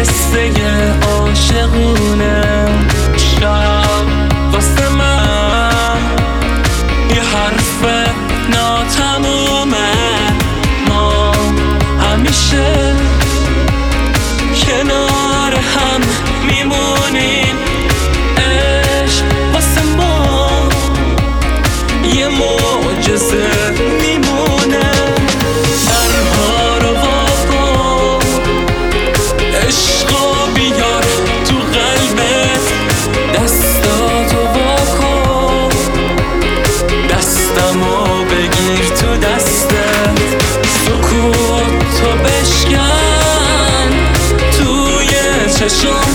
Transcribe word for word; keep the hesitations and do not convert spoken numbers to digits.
قصه عاشقونه شب واسه من یه حرف ناتمومه. ما همیشه کنار هم میمونیم، عشق واسه ما یه معجزه میمونه. درها رو واکن، عشقو بیار تو قلبت، دستاتو واکن، دستمو بگیر تو دستت، سکوتو بشکن توی چشم